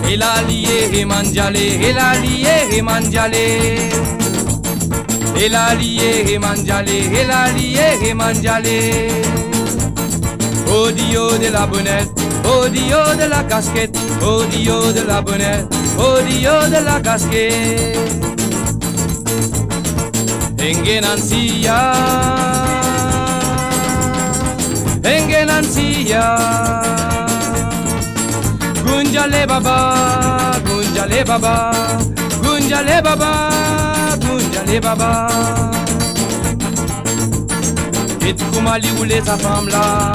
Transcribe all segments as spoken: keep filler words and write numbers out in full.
Elaliye manjale, elaliye manjale. Elaliye manjale, elaliye manjale. Au dio de la bonnette, au dio de la casquette, au dio de la bonnette, au dio de la casquette. Engenansia, Engenansia. Gunjale baba, gunjale baba, gunjale baba, gunjale baba. Et comment lui rouler sa femme là?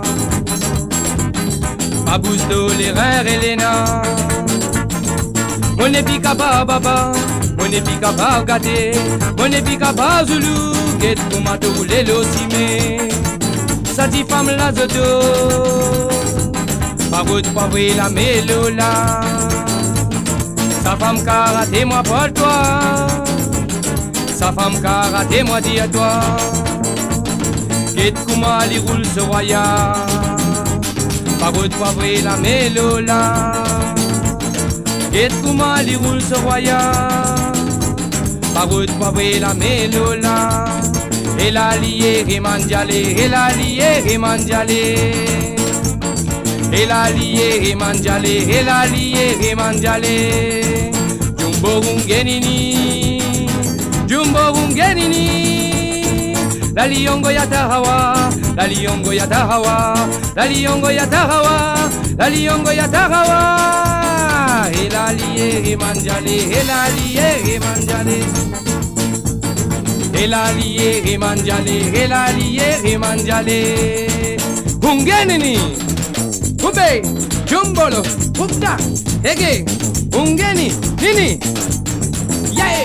Ma bouche d'eau, les reins et les nains. Mon épi capable baba, mon épi capable gâté, mon épi capable zoulou. Et comment te rouler l'ossimé? Ça dit femme là zoto. Par route pour ouvrir la mélola. Sa femme karaté moi pour toi. Sa femme karaté moi dis à toi. Qu'est comment il roule ce royal. Par route pour ouvrir la mélola. Qu'est comment il roule ce royal. Par route pour ouvrir la mélola. Et la liée et mandialé, et la liée et mandialé. Elaliye manjale, elaliye manjale. Jumbo ungenini, jumbo ungenini. La liongo yatahawa, la liongo yatahawa, la liongo yatahawa, la liongo yatahawa. Elaliye manjale, elaliye manjale. Elaliye manjale, elaliye manjale. Ungenini. Ube, jumbolo, upta, ege, ungeni, nini, yae.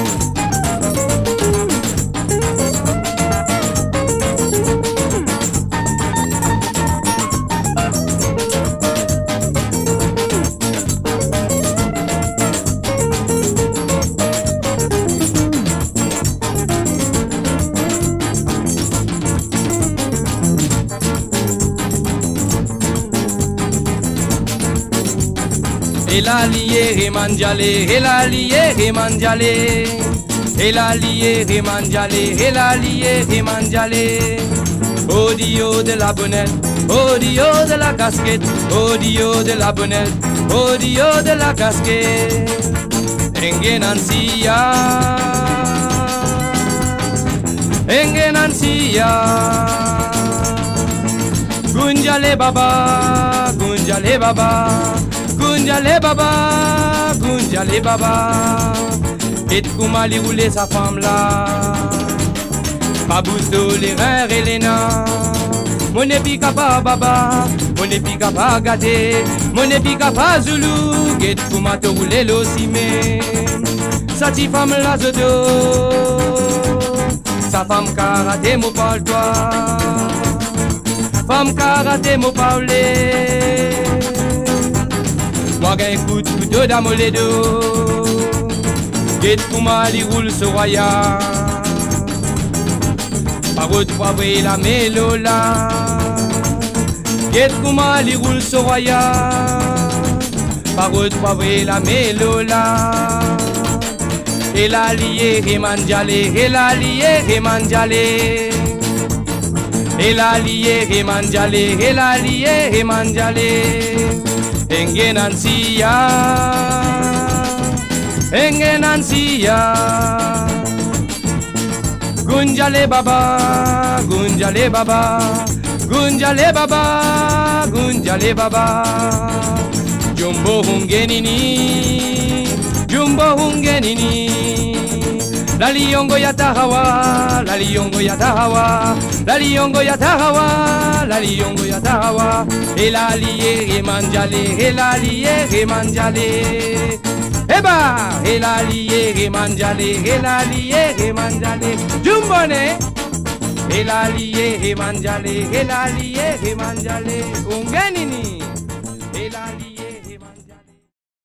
Elaliye manjale, elaliye manjale. Elaliye manjale, elaliye manjale. Au dio de la bonnette, au dio de la casquette, au dio de la bonnette, au dio de la casquette. Engenansia, Engenansia. Gunjale baba, gunjale baba. Gunjale baba, gunjale baba. Et comment lui rouler sa femme là? Ma bouche d'eau, les reins et les nains. Mon épi capable baba, mon épi capable gâté, mon épi capable zoulou. Et comment te rouler l'ossimé? Sa petite femme là zodo. Sa femme karaté mon parle toi. Femme karaté mon parle. Moi gagne coup de couteau dans mon ledo. Get comment il roule ce royal. Par route pour ouvrir la mélola. Get comment il roule ce royal. Par route pour ouvrir la mélola. Et la liée et manjale, et la liée et manjale. Et la liée et manjale, et la liée et manjale. Engenansia, Engenansia. Gunjale baba, gunjale baba, gunjale baba, gunjale baba. Jumbo hungenini, jumbo hungenini. La liongo yatahawa, la liongo yatahawa, la liongo yatahawa, la liongo yatahawa. Elaliye manjale, elaliye manjale. Eba, elaliye manjale, elaliye manjale. Jumbone, elaliye manjale, elaliye manjale. Ungenini, elaliye.